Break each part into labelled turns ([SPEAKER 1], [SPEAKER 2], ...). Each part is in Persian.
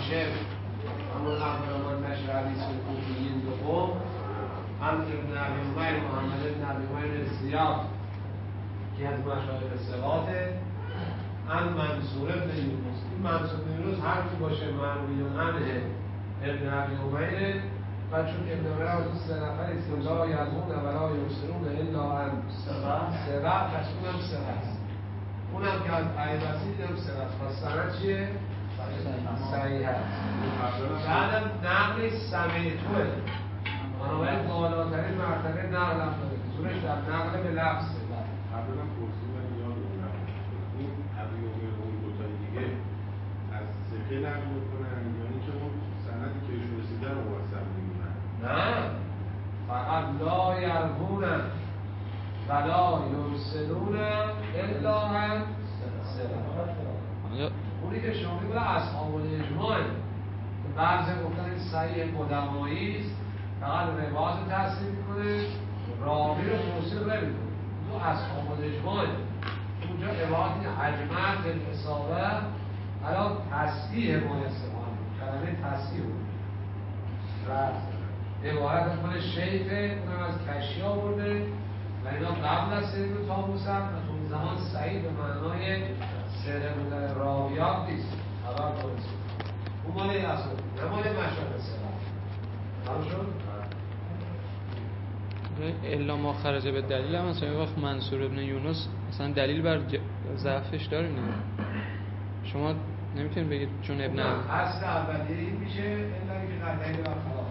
[SPEAKER 1] هاشم همون عبدالرحمن نشر حدیث کوفیین دوم، عمرو بن ابی عمیر محمد بن ابی عمیر زیاد که از مشایخ ثقاته، عن منصور بن یونس. این منصور بن یونس هر کی باشه مروی عنه ابن ابی عمیر، و چون ابن عمر از سه نفر است لا یزمون ولا یبصرون الا ان سبع، پس اونم سبع است. اونم که از عیبسی دیدم سبع است. پس سند چیه؟ صحیح است. بعدم نقل سمیتوه، بنابراین بالاترین مرتبه نقل هم داره، زورش در نقل به لفظه.
[SPEAKER 2] قبلا پرسیدم یاد اونم این ابی عمر اون دوتای دیگه از سقه نقل میکنن، یعنی که اون سندی که ایشون رسیدن رو موثق میمونن؟
[SPEAKER 1] نه، فقط لا یرهونن ولا یرسلون الا هم سبع. اونی که شما میگوید اصحاب الاجماع که بعضی گفتن این صحیح قدمایی است، فقط روایت تحصیل میکنه، راوی رو توصیف نمیکنه. تو اصحاب الاجماع اونجا عبارت اجمع بالاصابه الان تصحیح ما استفاده کلمه تصحیح بود و عبارت خود شیخ اونم از کشی آورده و اینا قبل از سید طاووس هم و اون زمان صحیح به معنای سره بودن راویات نیست، خبر کنید اون مال اصول نمال مشاهد سره هم شد؟
[SPEAKER 3] الا ما خرج به دلیل هم مثلا یه وقت منصور ابن یونس مثلا دلیل بر ضعفش داریم دیگه، شما نمیتونید بگید چون ابن
[SPEAKER 1] اصل اولیه این میشه الا اینکه دلیل بر خلاف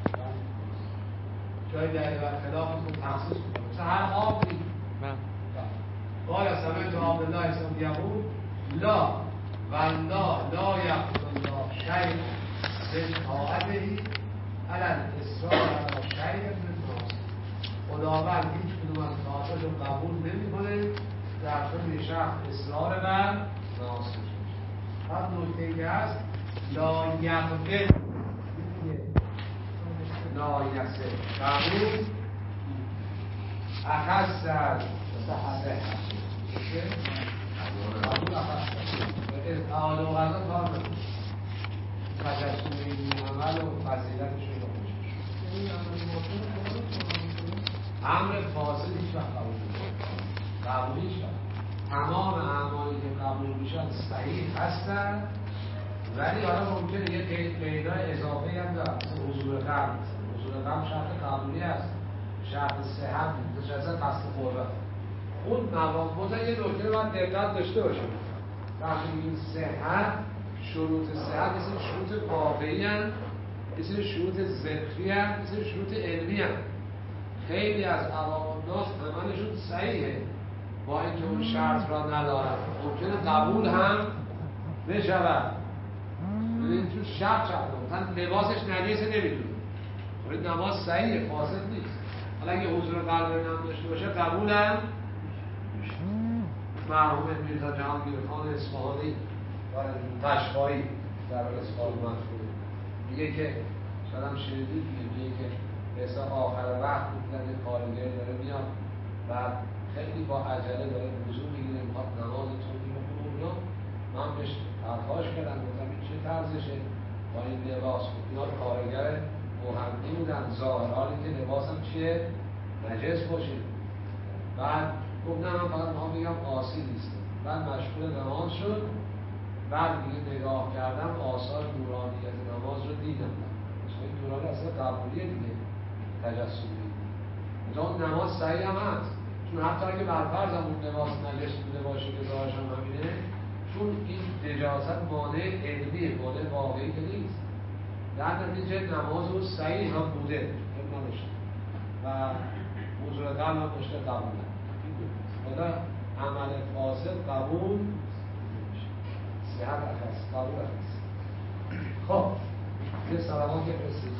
[SPEAKER 1] جای دلیل بر خلاف تخصیص کنه، مثلا هر آبی قال سمعت عبدالله اسلام یقول لا والله لا یقول الله شیء به طاعته علی الاصرار علی شیء من الناس. خداوند هیچ کدوم از طاعتش رو قبول نمی‌کنه در طور یه شخص اصرار بر ناصر. بعد نکته که هست لا یقبل لا یسر قبول اخص از قبول اخص اعاده و غذا کار نمید تجسم این عمل و فضیلتش رو امر فاصل هیچ وقت قبول هیچ وقت. تمام اعمالی که قبول میشن صحیح هستن، ولی حالا ممکنه یه قیدای اضافه هم دارن، مثل حضور قلب. حضور قلب شرط قبولی هست، شرط صحت نیست، شرط قصد قربت. اون مواد یه نکته رو باید دقت داشته باشیم. وقتی این صحت، شروط صحت مثل شروط واقعی هستند، مثل شروط ذکری هستند، مثل شروط علمی هستند. خیلی از عوام الناس عملشون صحیحه با اینکه اون شرط را ندارن، ممکنه قبول هم بشود. ببینید چون شرط مثلا لباسش نجسه نمیدونه، خب نماز صحیحه، فاسد نیست. حالا اگه حضور قلب هم داشته باشه قبول هم مرحوم میرزا جهانگیرخان اصفهانی قشقایی در اصفهان مشهوره، میگه که شاید هم شنیدید، میگه که به حساب آخر وقت میگن یه کارگر داره میاد و خیلی با عجله داره وضو میگیره، میخواد نماز تونی بخونه اونجا. من بهش پرخاش کردم، گفتم این چه طرزشه با این لباس؟ اینا کارگر محمدی بودن ظاهر، حالی که لباس هم چیه؟ نجس باشه. بعد گفتم من فقط میخوام بگم آسی نیستم. بعد مشغول نماز شد، بعد دیگه نگاه کردم آثار نورانیت نماز رو دیدم. این نورانی اصلا قبولیه دیگه، تجسمی. اون نماز صحیح هم هست، چون حتی اگه برفرض هم اون لباس نجس بوده باشه که ظاهرش هم همینه، چون این نجاست مانع علمیه، مانع واقعی که نیست. در نتیجه نماز رو صحیح هم بوده و حضور قلب هم داشته قبول هم. حالا عمل فاسد قبول صحت اخص، قبول اخص. خب یه سلامات که رسید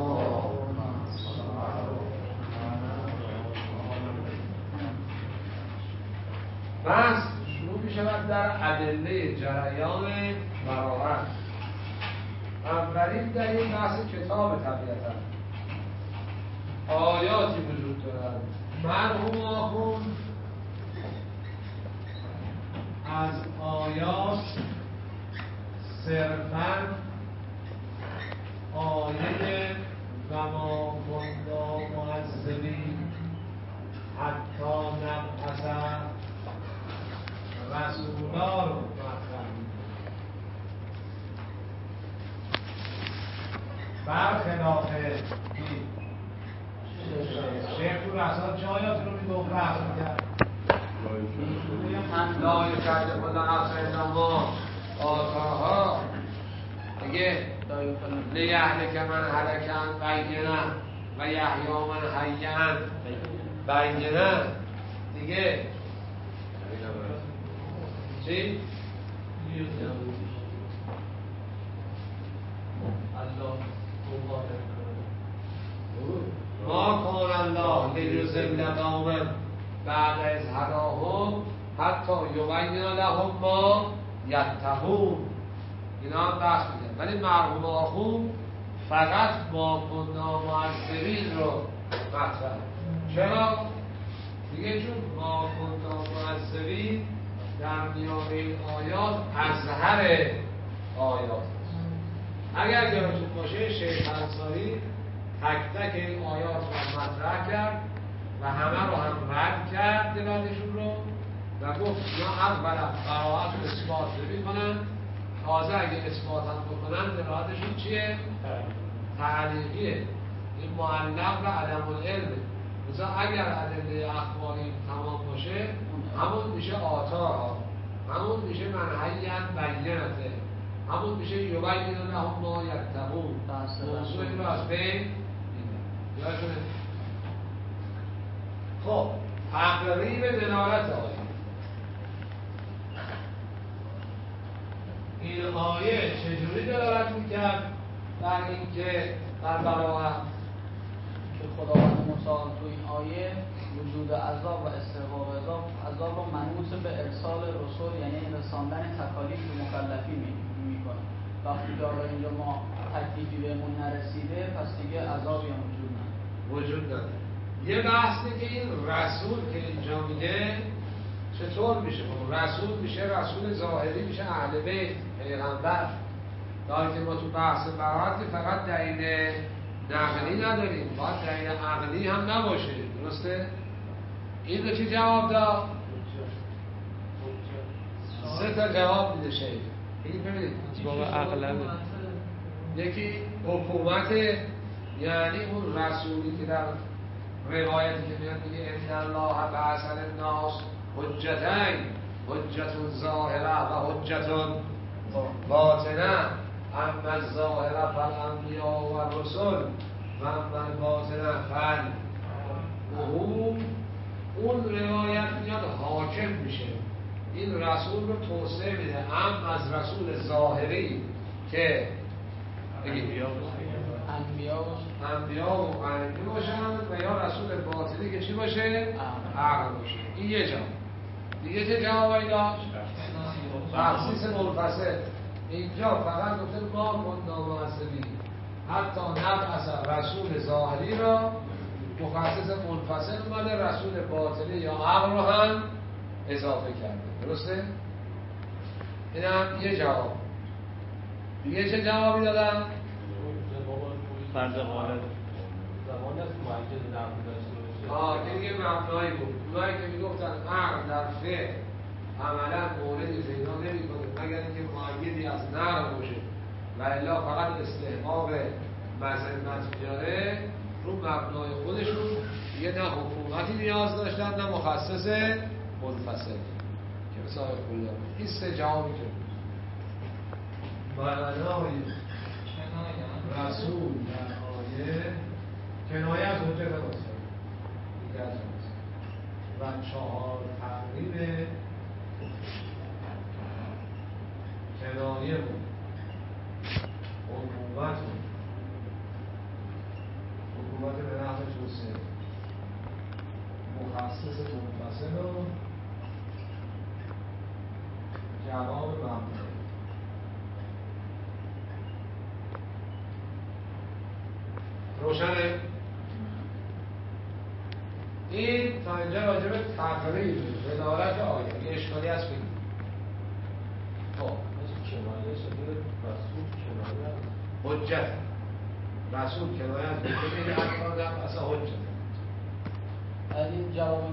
[SPEAKER 1] بس شروع می شود در ادله جریان مراحت. اولین در این بحث کتاب طبیعتا آیاتی وجود دارد. مرحوم آخوند از آیات صرفاً آیه و ما کنا معذبین حتی نبعث رسولا رو مطرح می‌کنه. برخلاف شیخ تو رسال چه آیاتی رو میگفت بحث می‌کرد؟ لا یکلف الله نفسا الا ما آتاها، دیگه لیهلک من هلک عن بینه و یحیی من حی عن بینه. دیگه چی؟ ما کان الله لیضل قوما بعد از هداهم حتی یبین لهم ما یتقون. اینا هم بحث می‌کنه، ولی مرحوم آخوند فقط ما کنا معذبین رو مطرح. چرا؟ دیگه چون ما کنا معذبین در میان این آیات اظهر آیات است. اگر یادتون باشه شیخ انصاری تک تک این آیات رو مطرح کرد و همه رو هم رد کرد دلالشون رو و گفت یا اول قرائت و اثبات نمی‌کنن، تازه اگه اثبات هم بکنن دلالتشون چیه؟ تعلیقیه. این معلق و عدم العلمه. مثلا اگر ادله اخباری تمام باشه همون میشه آثارها، همون میشه منهیاً بینته، همون میشه یبین لهم ما یتقون. موضوع این رو از بین یادتونه؟ خب تقریب دلالت آیه. این آیه چجوری دلالت میکرد بر اینکه در براءت
[SPEAKER 4] که خداوند متعال تو این آیه وجود عذاب و استحقاق عذاب رو منوط به ارسال رسول، یعنی رساندن تکالیف به مکلفین میکنه. وقتی که حالا اینجا ما تکلیفی بهمون نرسیده پس دیگه عذابی هم
[SPEAKER 1] وجود نداره. یه بحثه که این رسول که اینجا میگه چطور میشه؟ رسول میشه رسول ظاهری، میشه اهل بیت پیغمبر. داری که ما تو بحث براءت فقط دلیل نقلی نداریم، باید دلیل عقلی هم نباشه. درسته؟ این رو چی جواب داد؟ 3 تا جواب میده شیخ. این ببینید
[SPEAKER 3] بابا اغلبه.
[SPEAKER 1] یکی حکومت، یعنی اون رسولی که در روایتی که میاد میگه ان الله بعث للناس حجتین، حجت ظاهره و حجت باطنه، اما الظاهره فالانبیاء و الرسل و اما الباطنه اون روایت میاد حاکم میشه، این رسول رو توسعه میده، هم از رسول ظاهری که انبیا و غیبی باشن و یا رسول باطنی که چی باشه؟ عقل باشه. این یه جواب. دیگه چه جوابی داشت؟ تخصیص منفصل. اینجا فقط گفته ما کنا معذبین حتی نبعث رسول ظاهری را، مخصص منفصل اومده رسول باطنی یا عقل رو هم اضافه کرده. درسته؟ این هم یه جواب. دیگه چه جوابی دادن؟
[SPEAKER 3] فرض غالب
[SPEAKER 5] زمان است معجز نقل داشته باشه.
[SPEAKER 1] که دیگه مبنایی بود. اونایی که میگفتن عقل در فعل عملا موردی پیدا نمی‌کنه مگر اینکه معیدی از نقل باشه و الا فقط استحقاق مذمت بیاره، رو مبنای خودشون دیگه نه حکومتی نیاز داشتن نه مخصص منفصل که مثلا کلا. این 3 جوابی که معنای رسول در آیه کنایه از حجت رسول دیگر و 4 تقریب کنایه بود، حکومت به نحو توسعه، مخصص منفصل و جواب مبنی. روشنه؟ این تا اینجا راجع به تقریب دلالت آیه. یه اشکالی هست بگید. خب
[SPEAKER 5] کنایه شده رسول کنایه
[SPEAKER 1] حجت رسول کنایه از بکنه این اکبر در اصلا حجت.
[SPEAKER 4] از این جواب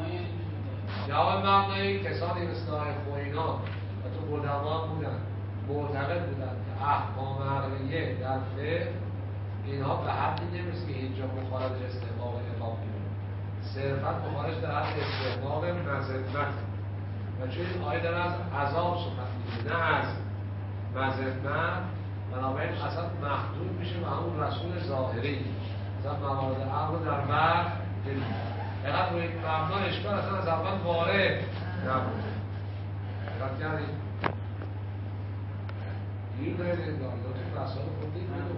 [SPEAKER 1] مبنایی کسانی مثل آقای خوینا و تو قدما بودن معتقد بودن که احکام عقلیه در فقه اینها به حدی نمیرسه که اینجا مخارج استحقاق امام بیرون، صرفا مخارج در حد استحقاق مذمت و چون این آیه داره از عذاب سخن میگه نه از مذمت، بنابراین اصلا محدود میشه به همون رسول ظاهری، اصلا موارد عقل در بر فقط روی مبنا اشکال اصلا از اول وارد نبود. دقت کردید؟ گیر دارید این دارید مسائل خود دید میدون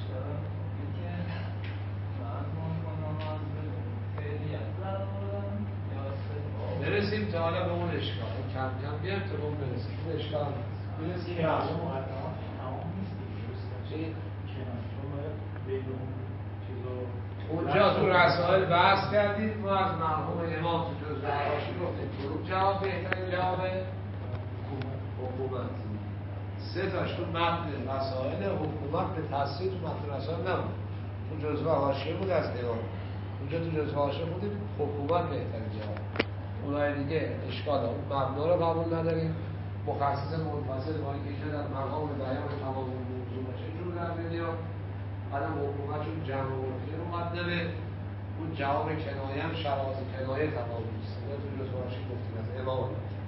[SPEAKER 1] برسیم تا حالا به اون اشکال کم کم بیام تا به اون برسیم. اون اشکال برسیم که از اون مقدمات تمام نیست چی؟ اونجا تو رسائل بحث کردید، ما از مرحوم امام تو جزء حواشی گفتیم کدوم جواب بهترین جواب حکومت. سه تاش تو متن رسائل حکومت به تصریح تو متن رسائل نبود، تو جزء حواشی بود از امام. اونجا تو جزء حواشی بودیم حکومت بهترین جواب. اونای دیگه اشکال اون مبنا رو قبول نداریم، مخصص منفصل با اینکه در مقام بیان تمام موضوع باشه جور در میاد. بعدم حکومت چون جمع عرفی رو مقدمه، اون جواب کنایه هم شرایط کنایه تمام نیست. یا تو جزء حواشی گفتیم از امام.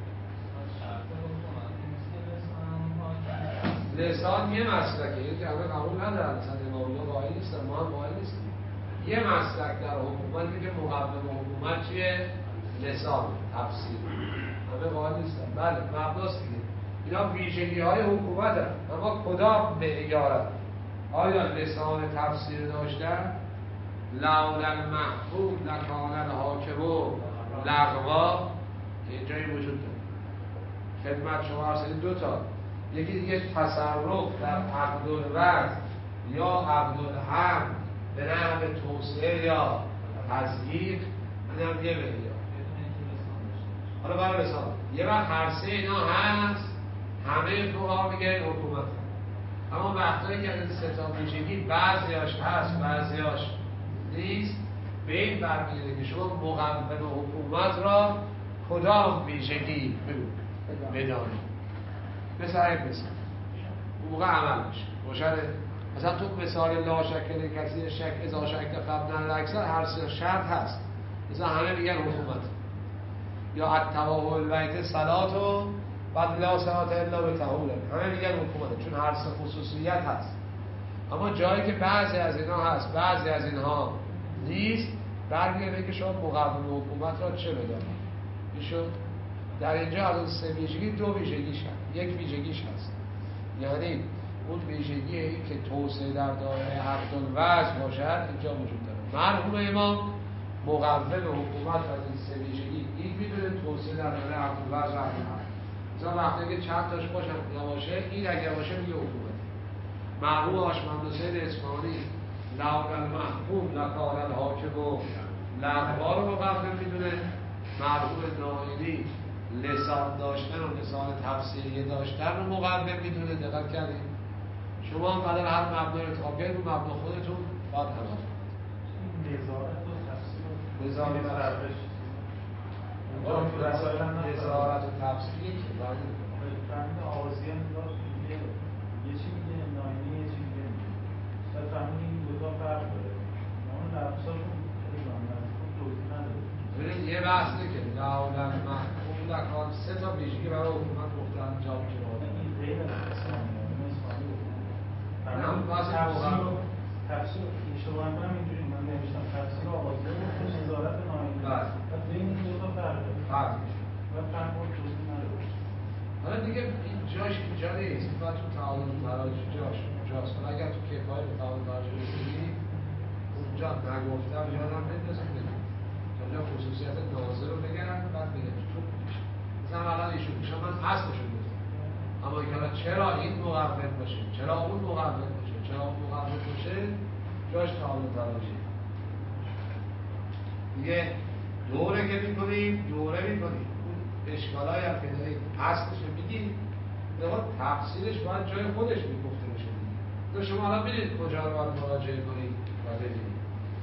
[SPEAKER 1] لسان یه مسلکه، یه که همه قبول ندارن، مثلا امامی ها قائل نیستن، ما هم قائل نیستیم. یه مسلک در حکومتی که مقدم حکومت چیه؟ لسان، تفسیر. همه قائل نیستن. بله مبناست دیگه. اینا ویژگی های حکومت هم. اما کدام معیارن؟ آیا لسان تفسیر داشتن؟ لولا المحفوظ لکان الحاکم لغوا، یه جایی وجود داره. خدمت شما ارسلی دو تا، یکی دیگه تصرف در عقد الوضع یا عقد الحمل به نحو توسعه یا تضییق، این هم یه معیار. حالا برای مثال یه وقت هر سه اینا هست، همه فقها میگن حکومت. اما وقتایی که از سه تا ویژگی بعضیاش هست بعضیاش نیست، به این برمیگرده که شما مقوم حکومت را کدام ویژگی بدانید. مثل اون موقع عمل میشه روشنه. مثلا تو مثال لا شک کسی شک اذا شک قبلا الاکثر هر سه شرط هست، مثلا همه میگن حکومت. یا التواهل البیت صلات و بعد لا صلات الا بطهور، همه میگن حکومت چون هر سه خصوصیت هست. اما جایی که بعضی از اینا هست بعضی از اینها نیست، برمیگرده که شما مقوم حکومت را چه بدانید. میشد در اینجا از اون سه ویژگی دو ویژگیش هست، یک ویژگیش هست یعنی اون ویژگی این که توسعه در دایره عقد الوضع باشد اینجا وجود داره. مرحوم امام مقوم حکومت از این سه ویژگی این میدونه توسعه در دایره عقد الوضع هست. مثلا وقتی که چند تاش باشن نباشه این اگر باشه میگه حکومت. مرحوم هاشم حسین اصفهانی لولا المحکوم لکان الحاکم لغوا رو مقوم میدونه. مرحوم ناینی لسان داشتن و لسان تفسیری داشتن رو مقوم میدونه. دقت کردید؟ شما هم قدر هر مبنای انتخاب کنید رو مبنا خودتون باید عمل کنید. نظارت و تفسیر نظارت و تفسیر که باید
[SPEAKER 6] فهمید آغازی هم یه چی میگه ناینی یه چی میگه فهمید این دوتا فرق داره. اون لفظاشون خیلی خود توضیح نداره.
[SPEAKER 1] ببینید یه بحثه که لولا محکوم لکان سه تا ویژگی برای حکومت گفتن جا که
[SPEAKER 6] این غیر اسلامی تفسیر شما هم اینجوری من نوشتم تفسیر آغازی رو نظارت ناینی و بین این دوتا فرق داره و فرق رو توضیح نداره.
[SPEAKER 1] حالا دیگه این جاش اینجا نیست، باید تو تعاون مراجع اونجاست. حالا اگر تو کفای به تعاون مراجع بگیری اونجا نگفتم یادم بندازم بگیم اونجا خصوصیت ناظر رو بگرم بعد بگم چون مثلا الان ایشون میشه من اصلشون گفتم، اما اینکه چرا این مقوم باشه چرا اون مقوم باشه چرا اون مقوم باشه جاش تعاون مراجع دیگه دوره که میکنیم دوره میکنیم اشکالایی هم که دارید اصلش رو میگیم، نقاط تفسیرش باید جای خودش میگفته بشه دیگه. تو شما الان ببینید کجا رو باید مراجعه کنید و ببینید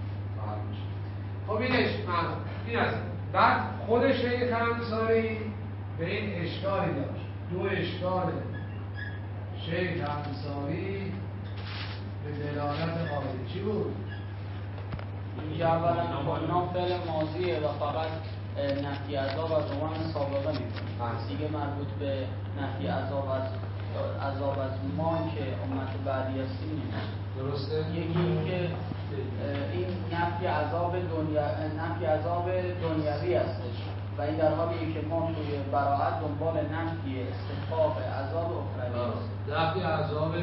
[SPEAKER 1] خب این از بعد خود شیخ انصاری به این اشکالی داشت، دو اشکال شیخ انصاری به دلالت قاعده چی بود؟
[SPEAKER 4] اینجا اولا کنا فعل ماضیه و فقط نفی عذاب از زمان سابقه میکنه، دیگه مربوط به نفی عذاب از ما که امت بعدی هستیم نیست.
[SPEAKER 1] درسته؟
[SPEAKER 4] یکی این که این نفی عذاب دنیوی هستش و این در حالیه که ما توی براءت دنبال نفی استحقاق عذاب اخروی است.
[SPEAKER 1] نفی عذاب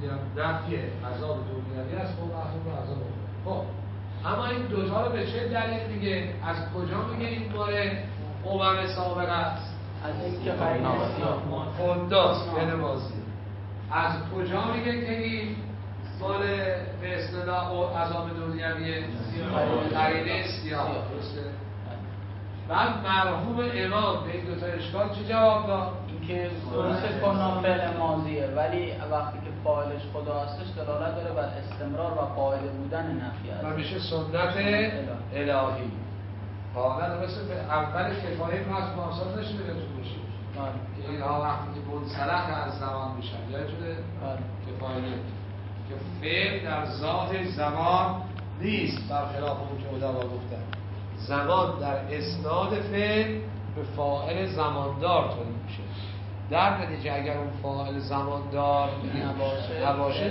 [SPEAKER 1] دنیوی است، خب عذاب اخروی. خب اما این دوتا رو به چه دلیل میگه؟ از کجا میگه این باره قوم سابقه است؟
[SPEAKER 4] از اینکه قرینه
[SPEAKER 1] خودداست یعنی ماضی. از کجا میگه که این مال به اصطلاح عذاب دنیویه؟ قرینه سیاه. درسته؟ بعد مرحوم امام به این دوتا اشکال چه جواب داد؟
[SPEAKER 4] اینکه درست کنا فعل ماضیه ولی وقتی که فاعلش خدا هستش دلالت داره بر استمرار و قاعده بودن نفی عذاب
[SPEAKER 1] و میشه سنت الهی. حالا درسته به اول کفایه پس محاسب نشده تو باشید که اینها وقتی که منسلخ از زمان میشن یادتونه کفایه که فعل در ذات زمان نیست، برخلاف اون که ادبا گفتن زمان در اسناد فعل به فاعل زماندار تولید میشه. در نتیجه اگر اون فاعل زماندار نباشه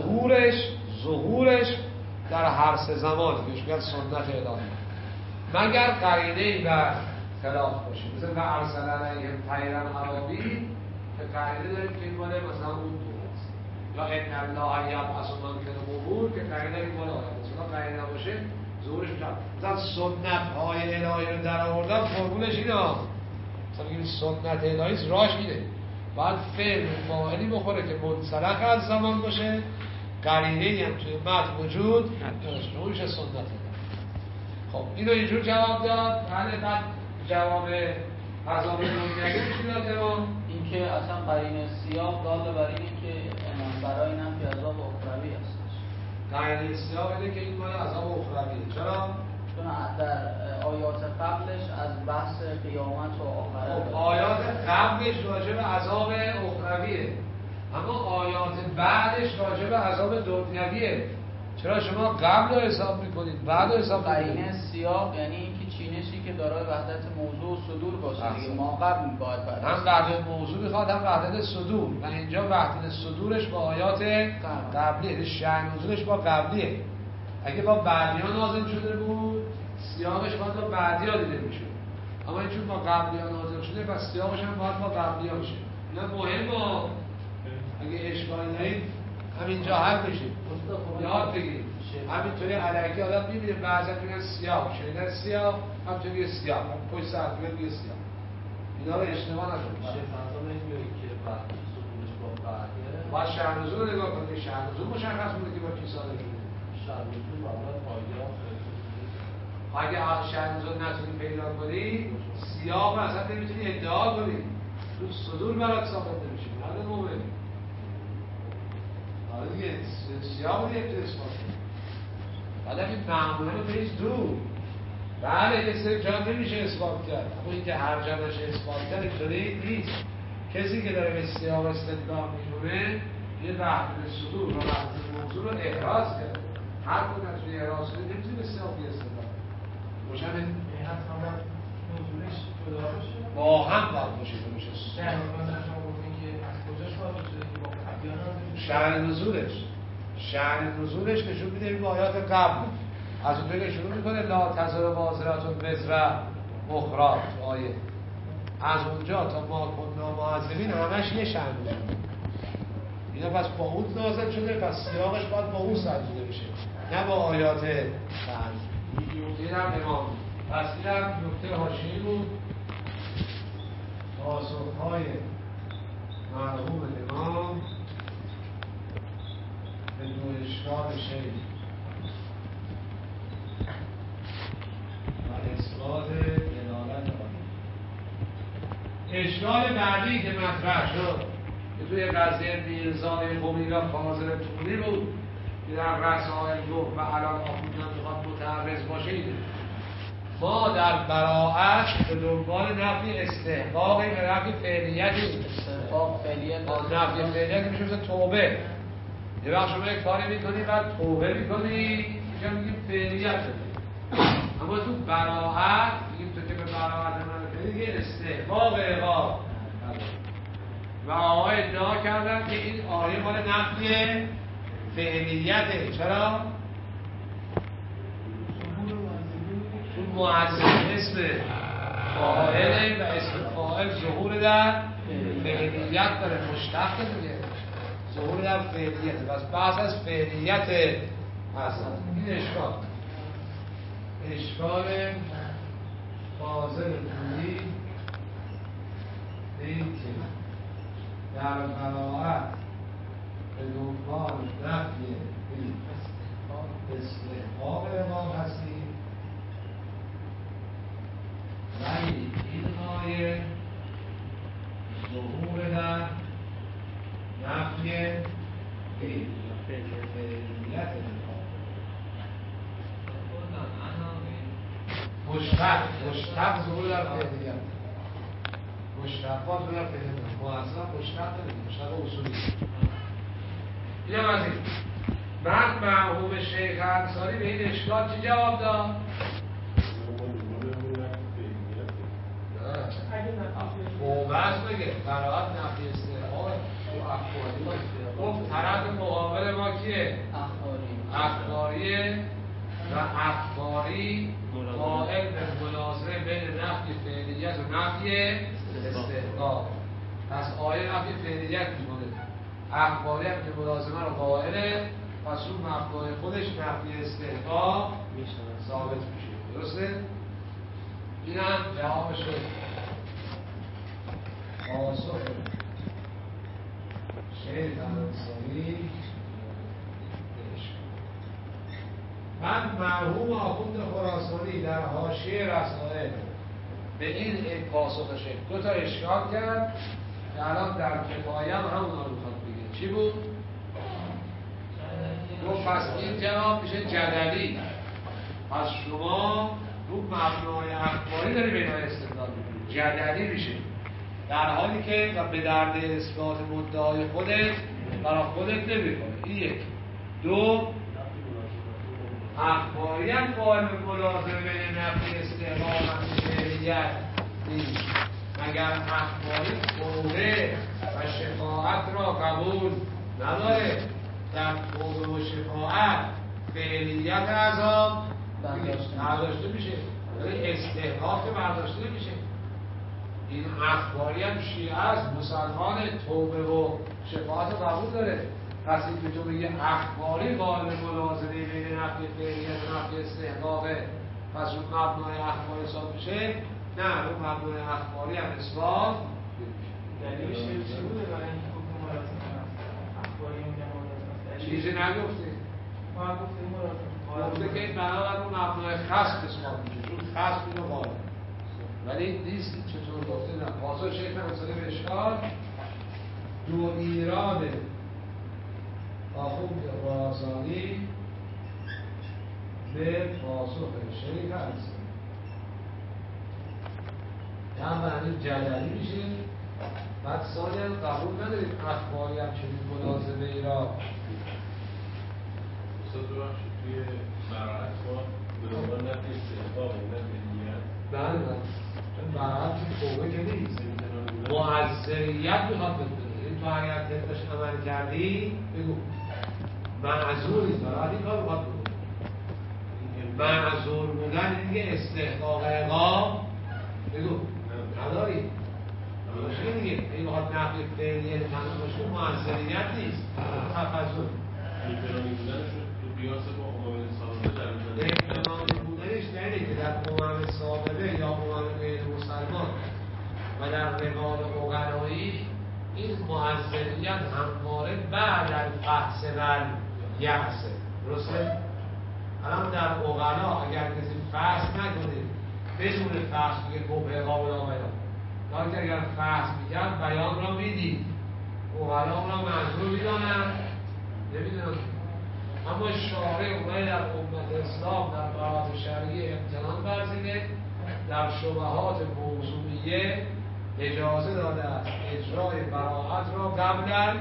[SPEAKER 1] ظهورش در هر سه زمان بهش میگن سنت الهی، مگر قرینه‌ای بر خلاف باشه. مثل و ارسل علیهم طیرا ابابیل که قرینه داریم که این مال مثلا اون دو هست، یا ان الله یبعث من فی القبور که قرینه این مال آیات است. مثلا قرینه باشه ظهورش میشه. مثلا سنت های الهی رو در آوردن فرمولش اینه، مثلا میگیم سنت الهی راش اینه، باید فعل فاعلی بخوره که منسلخ از زمان باشه، قرینه‌ای هم توی متن وجود نداشته، میشه سنت الهی. خب اینو اینجور جواب داد. بعد جواب عذاب دنیوی چی داد امام؟
[SPEAKER 4] این که اصلا قرینه سیاه دال بر اینه که برای نفی عذاب اخروی هستش.
[SPEAKER 1] قرینه سیاه بده که این مال عذاب اخرویه. چرا؟
[SPEAKER 4] چون در آیات قبلش از بحث قیامت و آخرت.
[SPEAKER 1] خب آیات قبلش راجع به عذاب اخرویه، اما آیات بعدش راجع به عذاب دنیویه. چرا شما قبل رو حساب میکنید بعد رو حساب میکنید؟
[SPEAKER 4] قرینه سیاه یعنی اینکه چینشی که دارای وحدت موضوع و صدور باشه دیگه. ما قبل باید بعد
[SPEAKER 1] هم وحدت موضوع میخواد هم وحدت صدور، و اینجا وحدت صدورش با آیات قبلیه، شأن نزولش با قبلیه. اگه با بعدی ها نازل شده بود سیاقش باید با بعدی ها دیده میشه، اما چون با قبلی ها نازل شده پس سیاقش هم باید با قبلی ها باشه. اینا مهمه، اگه اشکالی دارید همینجا حل بشه، یاد بگیرید. همینطوری علکی آدم میبینه بعضی میگن سیاه، شنیدن سیاه همینطوری سیاه، هم پشت سر میگه سیاه. اینا رو اشتباه نکنید.
[SPEAKER 5] شفاعتا نمیگه که وقتی سکونش با بعدیه
[SPEAKER 1] باید شهر نزول رو نگاه کنید. شهر نزول مشخص بوده که با کی صادر شده.
[SPEAKER 5] شهر نزول معمولا پایگاه
[SPEAKER 1] اگه شهر نزول نتونی پیدا کنی سیاه رو اصلا نمیتونی ادعا کنی، تو صدور برات ثابت نمیشه. حالا مومن حالا دیگه سیاه رو نمیتونی اثبات کنی. حالا این معمولا رو بریز دور. بله یه سری جا نمیشه اثبات کرد، اما اینکه هر جا نشه اثبات کرد اینطوری نیست. کسی که داره به سیاه استدلال میکنه یه وحدت صدور و وحدت موضوع رو احراز کرد. هر کدوم از توی احراز کنه نمیتونه به سیاه بی استدلال روشن با هم باید باشه که میشه شأن نزولش نشون میده این آیات قبل. از اون که شروع میکنه لا تزر وازرة وزر اخرى آیه، از اونجا تا ما کننا معذبین همش یه شأن نزول. اینا پس با اون نازل شده، پس سیاقش باید با اون سنجیده بشه نه با آیات بعد. این هم امام. پس این هم نکته حاشیه‌ای بود. پاسخ‌های مرحوم امام به دو اشکال شیخ و اثبات دلالت آن. اشکال بعدی که مطرح شد که توی قضیه میرزای قمیرا فاضل طولی بود که در رسائل گفت و الان آخوندان میخواد متعرض باشه اینه ما در براعت به دنبال نفی استحقاقی به نفی فعلیتی
[SPEAKER 4] استحقاق فعلیت
[SPEAKER 1] نفی فعلیتی میشه مثل توبه یه وقت شما یک کاری میکنی بعد توبه میکنی اینجا میگیم فعلیت شده اما تو براعت میگیم تو که به براعت من دیگه استحقاق اقاب و آقای ادعا کردن که این آیه مال نفی فعلیته چرا؟ چون معظم اسم فاعله و اسم فاعل ظهور در فعلیت داره مشتق دیگه ظهور در فعلیت بس بحث از فعلیت هست این اشکال فاضل طولی این که در براعت به دنبال نفی استحقاق امام هستیم ولی این آیه ظهور در نفی فعلیت مشتق ظهور در فعلیت مشتقات رو در فعلیت معظم مشتق داریم مشتق اصولی اینم از این بعد مرحوم شیخ انصاری به این اشکال چی جواب داد؟ موبز بگه براعت نفی استحقاق تو اخباری گفت طرف مقابل ما کیه؟ اخباریه و اخباری قائل به مناظره بین نفی فعلیت و نفی استحقاق پس آیه نفی فعلیت میکنه اخباری هم که ملازمه رو قائله پس اون مبنای خودش نفی استحقاق ثابت میشه درسته؟ این هم جواب شد پاسخ شیخ انصاری من مرحوم آخوند خراسانی در حاشیه رسائل به این پاسخ شیخ دو تا اشکال کرد که الان در کفایه هم همون رو میخواد بگه چی بود؟ گفت پس این جواب میشه جدلی پس شما رو مبنای اخباری داری به اینا استدلال میکنی جدلی میشه در حالی که و به درد اثبات مدعای خودت برای خودت نمیکنه این یک دو اخباری هم قائل به ملازمه بین نفی استحقاق و فعلیت نیست مگر اخباری توبه و شفاعت را قبول نداره در توبه و شفاعت فعلیت عذاب برداشته میشه ولی استحقاق که برداشته میشه این اخباری هم شیعه است مسلمان توبه و شفاعت قبول داره پس این که تو بگی اخباری قائل به ملازمه بین نفی فعلیت و نفی استحقاقه پس اون مبنای اخباری حساب میشه نه اون مبنای اخباری هم اثبات
[SPEAKER 6] دلیلش چی بوده برای اینکه حکم ملازمه اخباری میگن ملازمه
[SPEAKER 1] چیزی نگفتی
[SPEAKER 6] ما گفتیم ملازمه
[SPEAKER 1] گفته که این بنابر اون مبنای خصم اثبات میشه چون خصم اینو قائل ولی نیست چطور گفته نه پاسخ شیخ انصاری به اشکال دو ایراد آخوند خراسانی به پاسخ شیخ انصاری هم برای جدلی میشه بعد ثانی هم قبول ندارید اخباری هم چنین ملازمه ای را
[SPEAKER 2] استاد ببخشید توی براعت ما به عنوان نفی استحقاق نفی نیت
[SPEAKER 1] بله چون براعت چون توبه که نیست معذریت میخواد بکنه این تو اگر طبقش عمل کردی بگو معذوری براعت این کار میخواد بکنه معذور بودن این دیگه استحقاق اقام بگو نداری باشه دیگه این بخواد نفی فعلیه تنها باشه معذریت نیست تفضل
[SPEAKER 2] احترامی بودنش تو قیاس با امام سابقه در میزنه
[SPEAKER 1] احترامی بودنش نه که در امام سابقه یا امام غیر مسلمان و در روال اقلایی این معذریت همواره بعد از بحث و یعصه درسته؟ الان در اقلا اگر کسی فحص نکنه بدون فحص میگه گفت اقام نامه تا که اگر فحص میکرد بیان را میدید اقلا را معذور میدانند، نمیدونم. اما شارع اومد در امت اسلام در براءت شرعی امتنان ورزیده، در شبهات موضوعیه اجازه داده است اجرای براءت را قبلا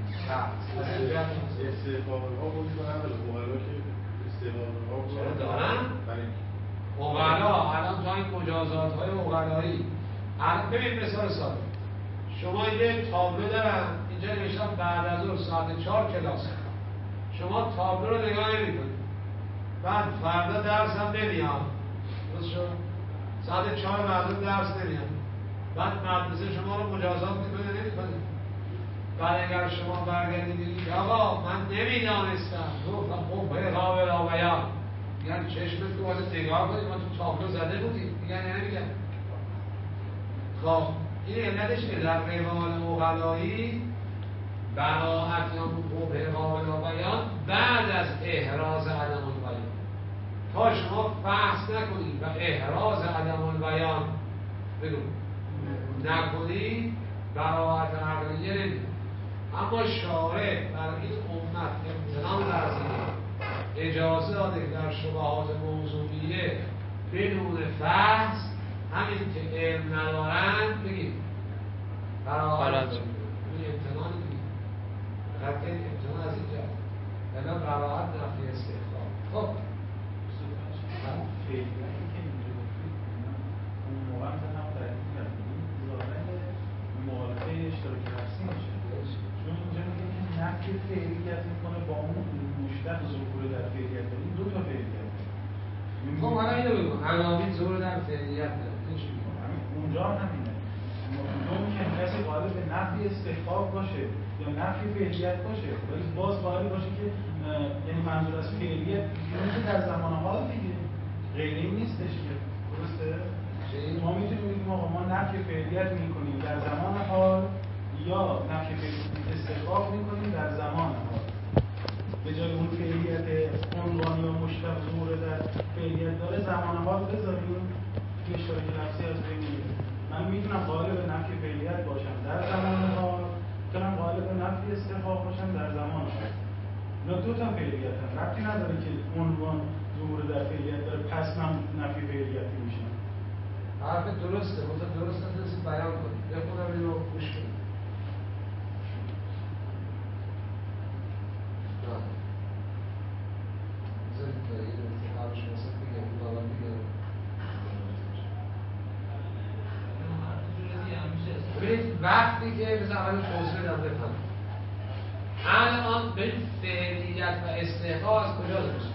[SPEAKER 2] استحقاق ها بود کنن ولی اقلا که استحقاق ها
[SPEAKER 1] چرا دارن؟ اقلا الان تا این مجازات های اقلایی ببین مثال ساده، شما یه تابلو دارن اینجا نوشتن بعد از اون ساعت 4 کلاس، شما تابلو رو نگاه نمی‌کنید، بعد فردا درس هم نمیاد، درست شد؟ ساعت 4 مردم درس نمیاد، بعد مدرسه شما رو مجازات میکنه نمیکنه. بعد اگر شما برگردید بگید آقا من نمیدانستم، گفتم خب قابل بیان، میگن چشمت رو واسه نگاه کنید ما تو تابلو زده بودیم، میگن نمیگن. خب این علتش که در روال اقلایی براءت یا مبهم قابل بیان بعد از احراز عدم البیان، تا شما بحث نکنید و احراز عدم البیان بگو نکنید براءت عقلیه نمید. اما شارع بر این امت امتنان ورزیده، اجازه داده در شبهات موضوعیه بدون فحص، همین که علم ندارن بگید براءت این امتنان بگید خطه امتنان از اینجا یعنی براءت نفی استحقاق. خب
[SPEAKER 6] فعلیتی که اینجا گفتید اون موقع هم زن هم تحقیق کردیم ظاهرن مخالفه اشتراک نفسی میشه، چون اینجا میگه که نفی فعلیت میکنه با اون مشتق ظهور در فعلیت داریم، دو تا فعلیت داریم.
[SPEAKER 1] خب حالا اینو بگو عناوین ظهور در فعلیت داره
[SPEAKER 6] اونجا همینه، اونجا که کسی قادر به نفی استحقاق باشه یا نفی فعلیت باشه ولی باز قادر باشه که یعنی منظور از فعلیت اون که در زمان حال دیگه غیر این نیستش که درسته؟ ما میتونیم بگیم آقا ما نفی فعلیت میکنیم در زمان حال یا نفی استحقاق میکنیم در زمان حال، به جای اون فعلیت عنوان یا مشتق ظهور در فعلیت داره زمان حال بذاریم که اشتراک نفسی از بین میره. من میتونم قالب نفی فعلیت باشم در زمان حال، میتونم قالب نفی استحقاق باشم در زمان حال. اینا دو تا فعلیت هم ربطی نداره که عنوان ظهور در فعلیت داره پس من نفی فعلیتی میشم.
[SPEAKER 1] حرف درسته، خودت درست نتونستید بیان کنید. بخونم این رو گوش کنید. ببینید وقتی که مثل اول توضیح بدم بفهم الان به فعلیت و استحقاق از کجا داشت؟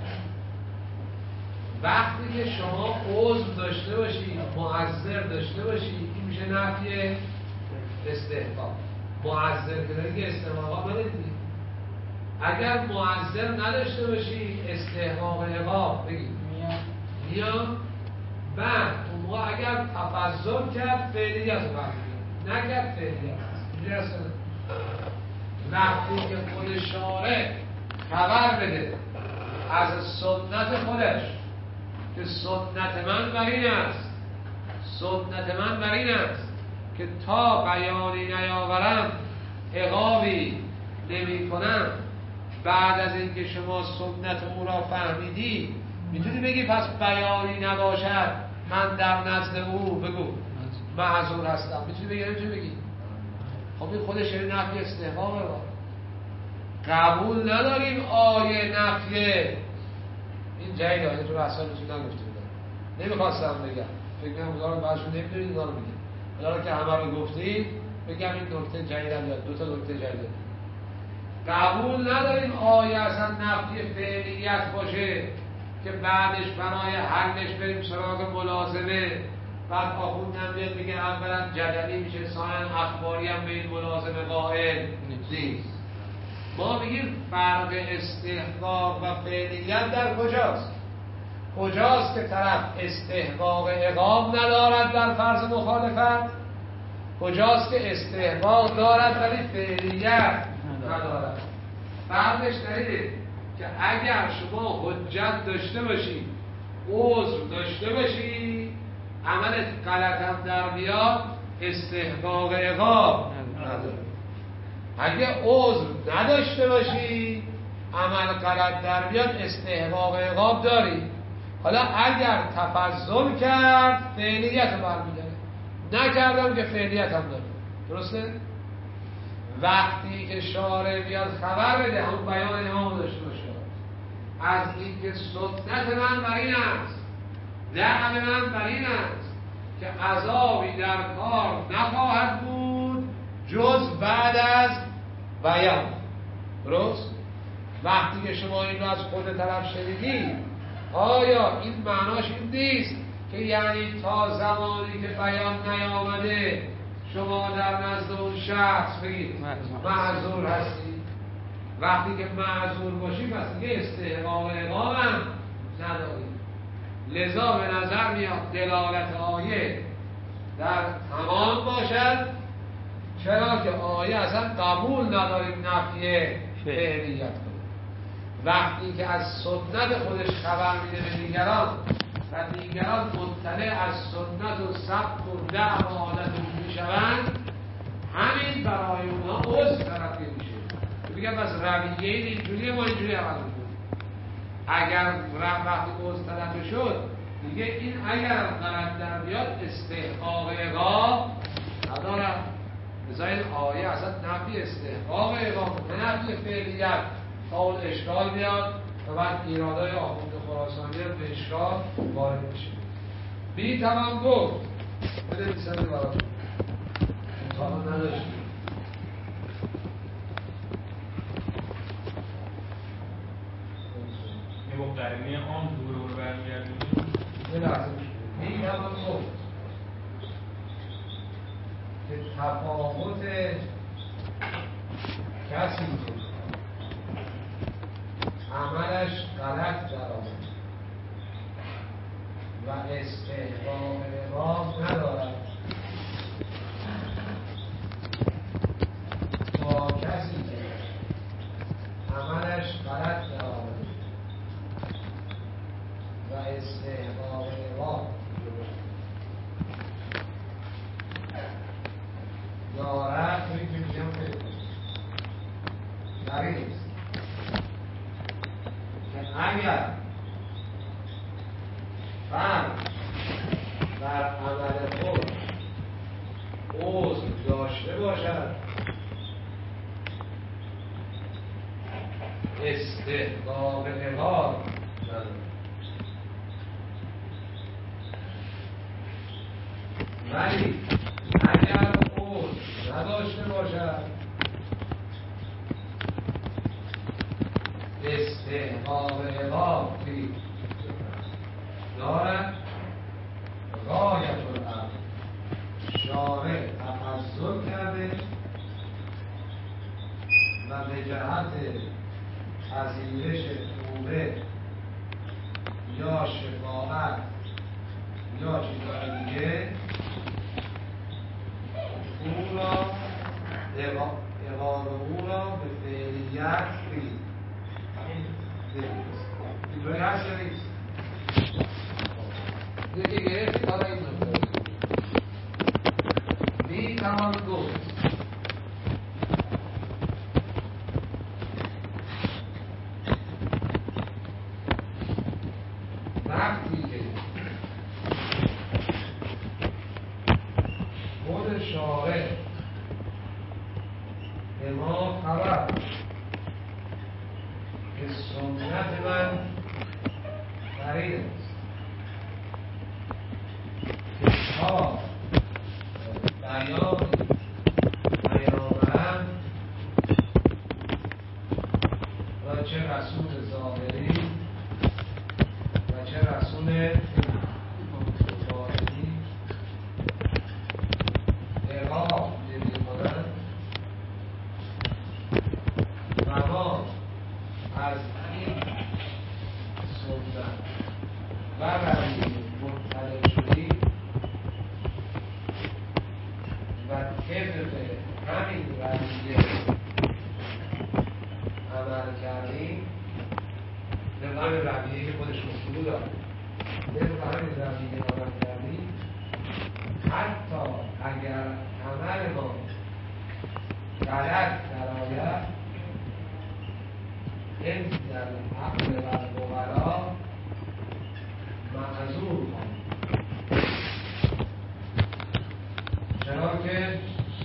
[SPEAKER 1] وقتی که شما عضو داشته باشید، مؤثر داشته باشید، این میشه نفی استحقاق. مؤثر که دارید که استحقاق ندید. اگر مؤثر نداشته باشید استحقاق عقاب بگید میاد بعد اون موقع اگر تفضل کرد فعلیت رو برگید نکرد فعلیت اینجا هست. وقتی که خود شارع خبر بده از سنت خودش که سنت من بر این است، سنت من بر این است که تا بیانی نیاورم عقابی نمی کنم، بعد از اینکه شما سنت او را فهمیدی میتونی بگی پس بیانی نباشد من در نزد او بگو معذور هستم، میتونی بگی نمیتونی بگی. خب این خودش یعنی نفی استحقاقه. قبول نداریم آیه نفی این جایی آیه تو رسال رسول نگفته بودن، نمیخواستم بگم فکر کنم بودارم بعضشون نمیدونید اینا رو میگم، حالا که همه رو گفتید بگم این نکته جدیدم یاد، دو تا نکته جدید. قبول نداریم آیه اصلا نفی فعلیت باشه که بعدش برای حلش بریم سراغ ملازمه، بعد آخوندم بیاد میگه اولا جدلی میشه ثانیا اخباری هم به این ملازمه قائل نیست. ما میگیم فرق استحقاق و فعلیت در کجاست؟ کجاست که طرف استحقاق عقاب ندارد در فرض مخالفت، کجاست که استحقاق دارد ولی فعلیت ندارد. فرقش دلیله که اگر شما حجت داشته باشید، عذر داشته باشید، عملت غلط هم در بیاد، استحقاق عقاب نداره. اگه عذر نداشته باشی عمل غلط در بیاد استحقاق عقاب داری. حالا اگر تفضل کرد فعلیت رو برمیداره، نکردم که فعلیت هم داره. درسته؟ وقتی که شارع بیاد خبر بده، همون بیان امام داشته باشه از اینکه سنت من بر این است، دعم من بر این است که عذابی در کار نخواهد بود جز بعد از بیان. درست؟ وقتی که شما این رو از خود طرف شنیدید، آیا این معناش این نیست که یعنی تا زمانی که بیان نیامده شما در نزد اون شخص بگید معذور هستی؟ وقتی که معذور باشی پس دیگه استحقاق عقاب هم نداری. لذا به نظر میاد دلالت آیه در تمام باشد، چرا که آیه اصلا قبول نداریم نفی فعلیت کنه. وقتی که از سنت خودش خبر میده به دیگران و دیگران مطلع از سنت و سبک و دعم و عادت میشوند، همین برای اونها عذر تلقی میشه. میگن بس رویه اینجوریه، ما اینجوری عمل میکنیم. اگر وقتی عذر تلقی شد دیگه این اگر غلط در بیاد استحقاق عقاب ندارد. لذا این آیه اصلا نفی استحقاق عقاب نه نفی فعلیت تا اون اشکال بیاد و بعد ایرادای آخوند خراسانی هم به اشکال وارد میشه. بی تمام گفت بده بیسنده براتون امتحان نداشتیم.
[SPEAKER 6] یه با قرینه آن دور برمیگردیم.
[SPEAKER 1] یه لحظه بی تمام گفت که تفاوت کسی که عملش غلط در آمد و استحقاق عقاب ندارد با کسی که عملش غلط در آمد و استحقاق عقاب دارد توی که میگم فکر در این است که اگر فرد در عمل خود عذر داشته باشد استحقاق عقاب ندارد. ولی اگر عذر نداشته باشد استحقاق عقاب دارد. غایت الامر شارع تفضل کرده و به جهت پذیرش توبه یا شفاعت یا چیزهای دیگه او را اقامه او را به فعلیت بگید. اینجوری هست یا نیست؟ یکی گرفتی حالا این نکته می تمام گفت وقتی که خود شارع به ما خبر که سنت من برین است که تا بیان نیامدند و چه رسول ظاهری و چه رسول باطنی عقاب نمی‌کنند و ما از این سنت و رویه مطلع شدیم و طبق همین رویه عمل کردیم، طبق همین رویه که خودش اصول داره، طبق همین رویه عمل کردیم، حتی اگر عمل ما غلط درآید این در عقل و الفقرا معذور کنید، چرا که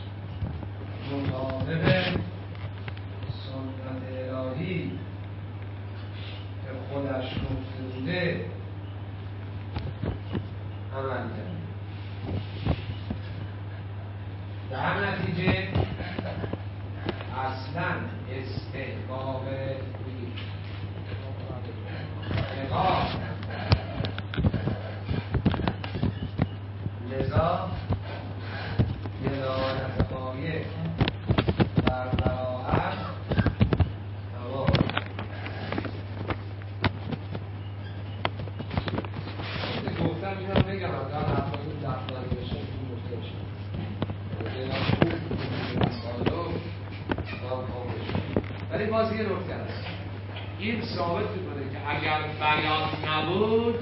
[SPEAKER 1] مطابق سنت الهی که خودش گفته بوده عمل کرد. در نتیجه اصلا استحقاق نقاب لذا دلالت آیه بر براءت هوا گفتم اینم بگم در حرفاتون دفتری بشه این گفته بشه ولی باز یه نکته هست، این ثابت میکنه که اگر بیان نبود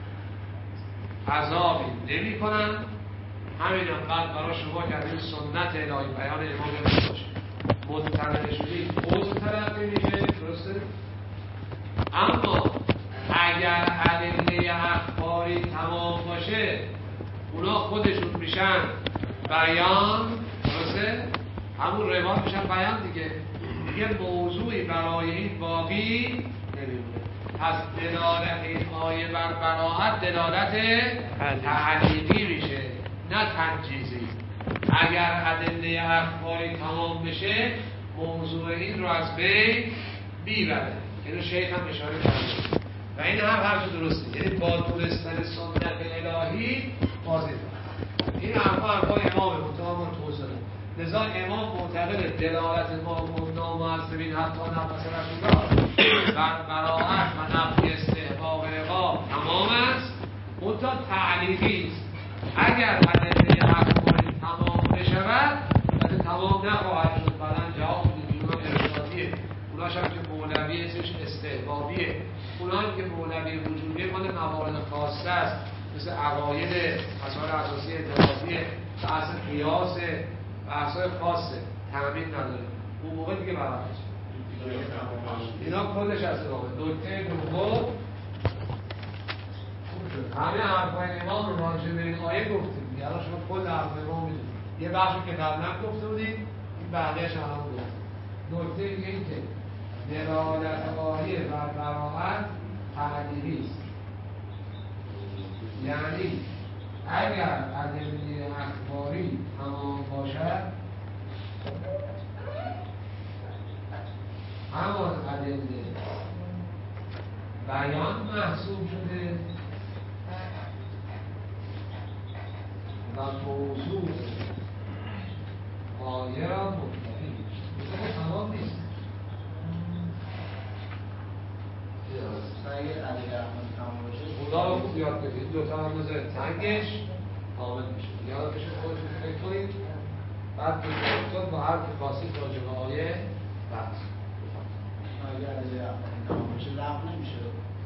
[SPEAKER 1] عذابی نمی کنن. همین هم بعد برای شما کردیم سنت الهی بیان امام یادتون باشه، مطلع شدید عذر تلقی میشه، درسته؟ اما اگر ادله اخباری تمام باشه اونا خودشون میشن بیان، درسته؟ همون روان میشن بیان دیگه، یه موضوعی برای این باقی نمیمونه. پس دلالت این آیه بر براءت دلالت تعلیقی میشه نه تنجیزی. اگر ادله اخباری تمام بشه موضوع این رو از بین میبره. اینو شیخ هم اشاره کرده و این هم حرف درسته، یعنی با دونستن سنت الهی واضح داره. این حرفای امام متعامل توسعه. لذا امام معتقد دلالت ما گفتنا معذبین حتی نفس رسول الله بر براءت و نفی استحقاق عقاب تمام است، منتها تعلیقی است. اگر ادله اخباری تمام بشود ولی تمام نخواهد شد، بعداً جواب میدید اونا ارشادیه، اوناش هم که مولوی اسمش استحبابیه، اونا هم که مولوی وجودیه مال موارد خاصه است، مثل عقاید مسائل اساسی اعتقادی، بحث قیاس، بحث‌های خاصه، تأمین نداره، اون موقع دیگه برعکس اینا کلش از ادامه. نکته دوم همه حرفای امام رو راجع به این آیه گفتیم دیگه، الان شما کل حرفای امام میدونید، یه بخشی که قبلا گفته بودیم، این بقیه‌اش الان گفتیم. نکته دیگه این که دلالت آیه بر براءت تعلیقی است، یعنی اگر ادله اخباری تمام باشد همان ادله بیان محسوب شده و موضوع آیه را مطلقی میشه. تمام نیست. خدا رو خوب یاد بگید، دوتا هم نظر تنگش کامل میشه. یاد بشه خودتون فکر کنید، بعد بگید با حرف فاسد راجع به آیه بحث.
[SPEAKER 4] اگر ادله اخباری تمام باشه لغو نمیشه.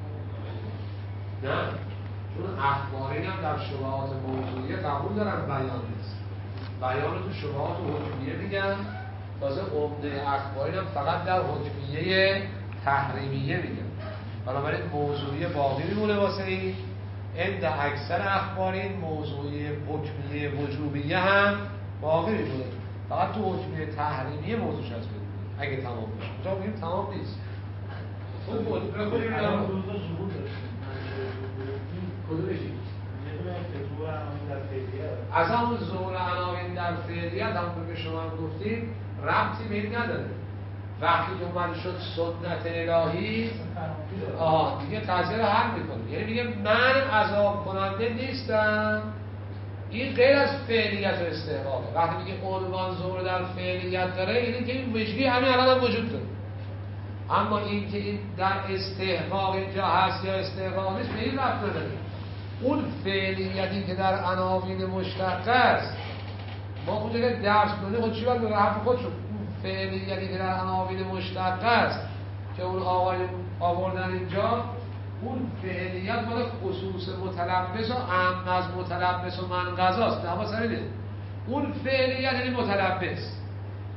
[SPEAKER 1] نه، چون اخبارین هم در شبهات موضوعیه قبول دارن بیان نیست. بیان تو شبهات حکمیه میگن، تازه عمده اخبارین هم فقط در حکمیه تحریمیه میگن. بنابراین موضوعیه باقی میمونه واسه این عند اکثر اخبارین موضوعیه حکمیه وجوبیه هم باقی میمونه، فقط تو حکمیه تحریمیه موضوعش از بین میره اگه تمام بشه. اونجا میگیم تمام نیست. خوب بود بخونیم الان
[SPEAKER 6] روزا ظهور داشتیم
[SPEAKER 1] کدوم بشید؟
[SPEAKER 6] یه دونه فتوه عناوین در فعلیه
[SPEAKER 1] از همون ظهور عناوین در فعلیت همونطور که شما گفتیم ربطی به این نداره. وقتی اومد شد سنت الهی دیگه قضیه رو حل میکنه، یعنی میگه من عذاب کننده نیستم. این غیر از فعلیت و استحقاقه. وقتی میگه عنوان ظهور در فعلیت داره یعنی که این وجودی همین الان هم وجود داره، اما این که این در استحقاق اینجا هست یا استحقاق نیست به این ربط نداره. اون فعلیتی که در عناوین مشتق است، ما اونجا که درس کنیم خود چی باید به حرف خود شد. فعلیتی که در عناوین مشتق است که اون آقای آوردن اینجا، اون فعلیت مال خصوص متلبس و عام از متلبس و منقضاست. نه سر اینه، اون فعلیت یعنی متلبس.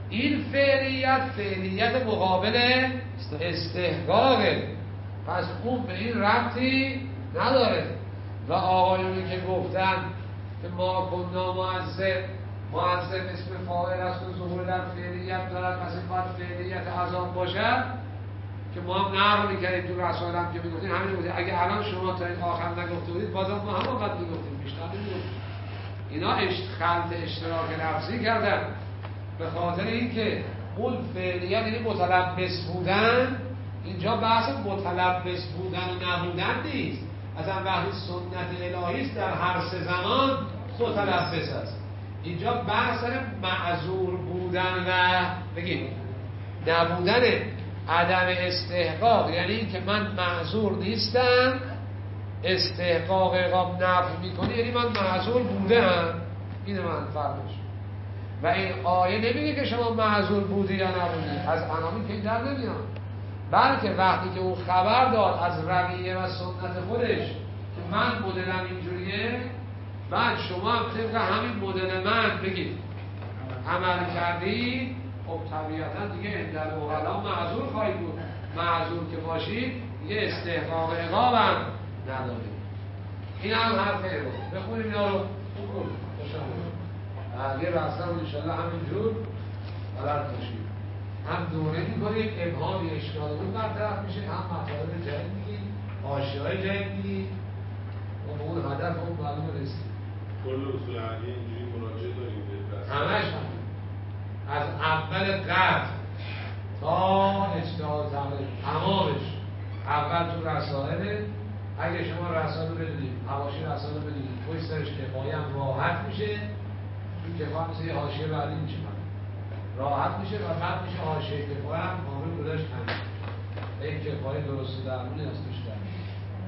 [SPEAKER 1] این فعلیت مقابل استحقاقه، پس اون به این ربطی نداره. و آقایونی که گفتن که ما کنا معذب اسم فاعل است و ظهور در فعلیت دارد، پس این باید فعلیت عذاب باشد، که ما هم نقل میکردیم تو رسائل هم که میگفتیم همین بودیم. اگه الان شما تا این آخر نگفته بودید بازم ما هم آقا میگفتیم، بیشتر نمیگفتیم. اینا خلط اشتراک لفظی کردن به خاطر اینکه اون فعلیت یعنی متلبس بودن. اینجا بحث متلبس بودن و نبودن نیست، اصلا وقتی سنت الهی است در هر سه زمان متلبس است. اینجا بحث معذور بودن و بگیم نبودن، عدم استحقاق، یعنی اینکه من معذور نیستم، استحقاق عقاب نفی میکنی یعنی من معذور بودم. اینه من فرمش. و این آیه نمیگه که شما معذور بودی یا نبودی، از عناوین که این در نمیاد، بلکه وقتی که اون خبر داد از رویه و سنت خودش که من مدلم اینجوریه، بعد شما هم طبق همین مدل من بگید عمل کردید، خب طبیعتا دیگه اندر اغلا معذور خواهید بود. معذور که باشید دیگه استحقاق عقابم ندارید. این هم حرف رو بخونیم اینا رو بخونیم یه رسته رو انشاءالله همینجور بلد باشید. هم دوره میکنیم، ابهام اشکال بود برطرف میشه، هم مطالب جدید میگیم، حاشیه‌های جدید میگیم و به اون هدف اون معلوم رسید.
[SPEAKER 2] کل اصول عقلی اینجوری مراجعه داریم به
[SPEAKER 1] همش از اول قطع تا اجتهاد تمامش اول تو رسائل. اگه شما رسائل رو بدونید، حواشی رسائل رو بدونید، پشت سرش کفایه هم راحت میشه. این کفایه مثل یه حاشیه بعدی میشه راحت میشه و بعد میشه حاشیه کفایه هم کامل گذاشت همین. این کفایه درست و درمونی از توش در میشه.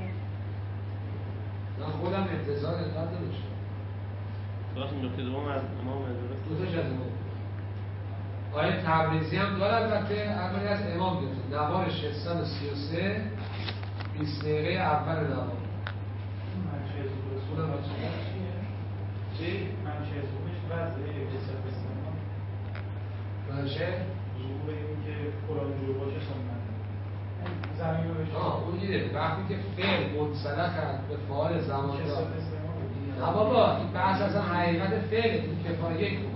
[SPEAKER 1] من خودم انتظار اینقدر نداشتم.
[SPEAKER 5] داشت نکته دوم از امام درست
[SPEAKER 1] دو تاش از امام. آیه تبریزی هم داره، البته اولی از امام گرفته. نوار 633 20 دقیقه اول نوار.
[SPEAKER 6] رسول الله چی؟ منشه ظهورش وضعه اقتصاد اسلام.
[SPEAKER 1] منشه؟
[SPEAKER 6] ظهور این که قرآن جور باشه سنت. زمین رو بشه.
[SPEAKER 1] اون دیده وقتی که فعل منسلخ به فعال زمان دار. نه بابا این بحث اصلا حقیقت فعل تو کفایه کن.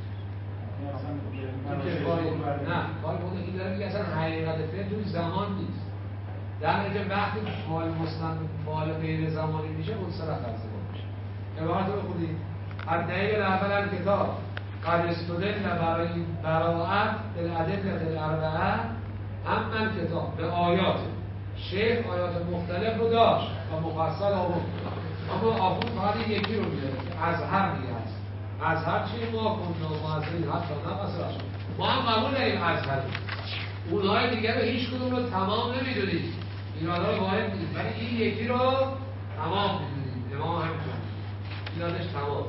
[SPEAKER 1] نه کار بوده این داره میگه اصلا حقیقت فعل توی زمان نیست. در نتیجه وقتی فعال مسند فعال غیر زمانی میشه منسلخ از زمان میشه. عبارت رو بخونید. الدلیل الاول الکتاب قد استدل برای براءت بالادله الاربعه اما الکتاب به آیات شیخ آیات مختلف رو داشت و مفصل آورد، اما آخون فقط یکی رو میاره که ازهر میگه هست. ازهر چیه؟ ما کننا معذرین حتی نفس شد. ما هم قبول داریم ازهری، اونهای دیگر رو هیچ کدوم رو تمام نمیدونید، ایرادها رو وارد میدید، ولی این یکی رو تمام میدونید. امام همینطور ایرادش تمام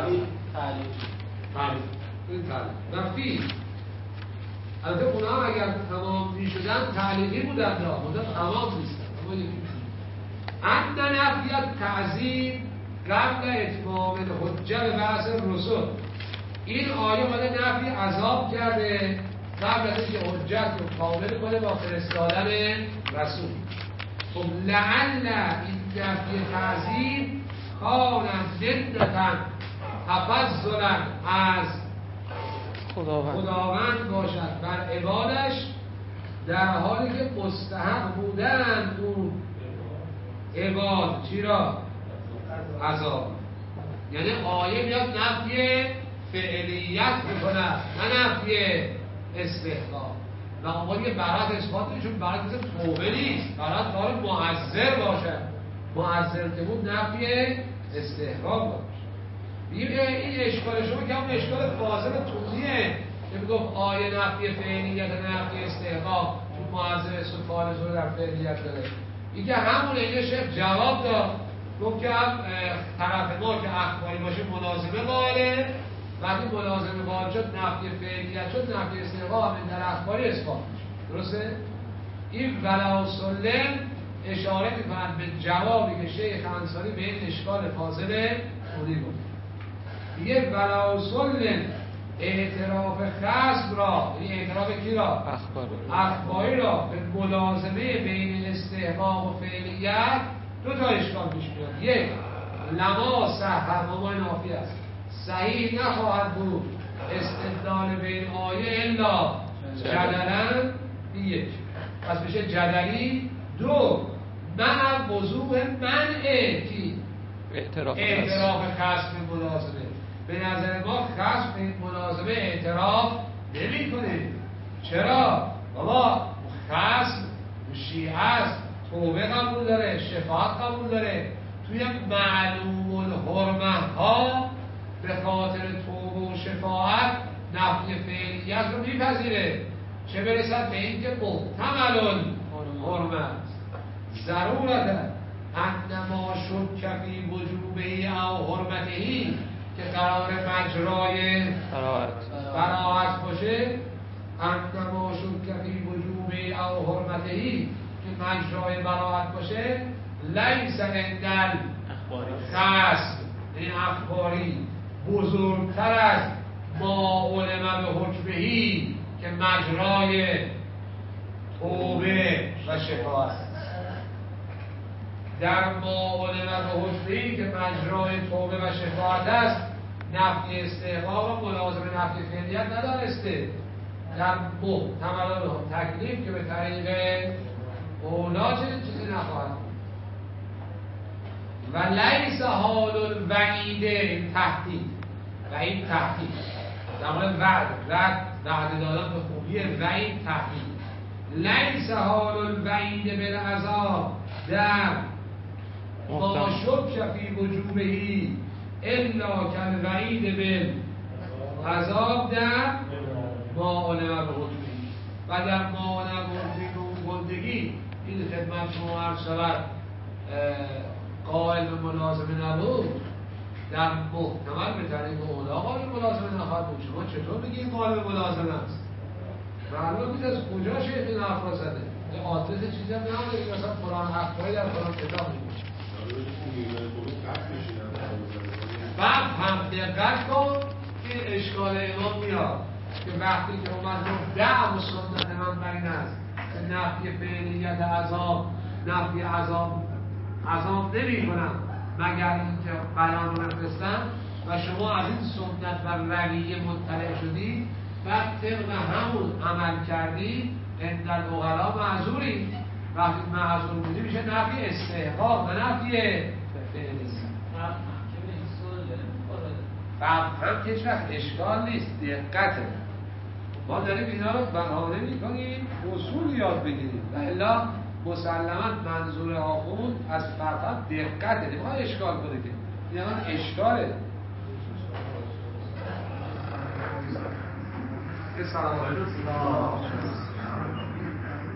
[SPEAKER 1] تعلیق و فی البته اونا اگر تمام میشدن تعلیقی بودن دا مدت تمام نیستن، اما یکی ان نفیت تعظیم قبل اتمام الحجه به بحث رسول. این آیه ماده نفی عذاب کرده قبل از اینکه حجت رو کامل کنه با فرستادن رسول. خب لعل این نفی تعظیم خانم منتن تفضلا از خداوند باشد بر عبادش، در حالی که مستحق بودن اون عباد چی را؟ عذاب. یعنی آیه میاد نفی فعلیت میکنه نه نفی استحقاق. و اون که برات اثبات نیست، چون برات مثل توبه نیست، برات کار معذر باشه. معذر که بود نفی استحقاق باشه. این اشکال شما که همون اشکال فاصل طولیه که میگفت آیه نفی فعلیت نفی استحقاق چون معذر اسم فاعل رو در فعلیت داره. این که همون اینجا شیخ جواب داد، گفت که هم طرف ما که اخباری باشه ملازمه قائله، وقتی ملازمه قائل شد نفی فعلیت شد نفی استحقاق هم در اخباری اثبات میشه. درسته؟ این ولا سلم اشاره میکنند به جوابی که شیخ انصاری به این اشکال فاصل طولی بود. دیگه ولا سلم اعتراف خصم را، یعنی اعتراف کی را؟ اخباری را به ملازمه بین استحقاق و فعلیت دو تا اشکال پیش میاد. یک، لما صح ما نافی است، صحیح نخواهد بود استدلال بین آیه الا جدلا. یک پس میشه جدلی. دو، من وضوح منع کی؟ اعتراف خصم ملازمه. به نظر ما خصم ملازمه اعتراف نمی کنه. چرا؟ بابا خصم شیعه است، توبه قبول داره، شفاعت قبول داره، توی معلوم الحرمه ها به خاطر توبه و شفاعت نفی فعلیت رو میپذیره، چه برسد به این که محتمل الحرمه ضرورت انما شک فی وجوبه او حرمتهی که قرار مجرای براعت باشه، انما شک فی وجوبه او حرمتهی که مجرای براعت باشه، لیس عندل خصم این اخباری بزرگتر از ما علم به حکمهی که مجرای توبه و شفاعت. در ما علم به حکمهی که مجرای توبه و شفاعت است، نفی استحقاق و ملازم نفی فعلیت ندارسته. در محتمل تکلیف که به طریق اولا چیزی نخواهد بود. و لیس حال الوعید تهدید و این تهدید در مورد وعده دادن به خوبی وعید تهدید. لیس حال الوعید بالعذاب در ما شک فی وجوبهی الا کالوعید بالعذاب در ما علم به حکمهی. و در ما علم به حکمهی گندگی این خدمت شما عرض شود قائل به ملازمه نبود، در محتمل به طریق اولا قائل ملازمه نخواهد بود. شما چطور بگید قائل به ملازمه است؟ معلومه بود از کجا شیخ این حرف را زده؟ این آدرس چیزی هم نمونه که مثلا فلان اخباری در فلان کتاب میگوش. بعد هم دقت کن این اشکال امام میاد که وقتی که اومد رو دعو سنت من بین است که نفی فعلیت عذاب، نفی عذاب نمی کنم مگر اینکه بیان رو بفرستم و شما از این سنت و رویه مطلع شدید، بعد طبق همون عمل کردی، عند العقلا معذوری. وقتی معذور بودی میشه نفی استحقاق و نفی فعلی. هم که هیچ وقت اشکال نیست، دقته. ما داریم اینا رو بهانه میکنیم اصول یاد بگیریم و الا مسلما منظور آخوند از فقط دقته، نمیخواد اشکال کنه که این هم اشکاله. سلام علیکم.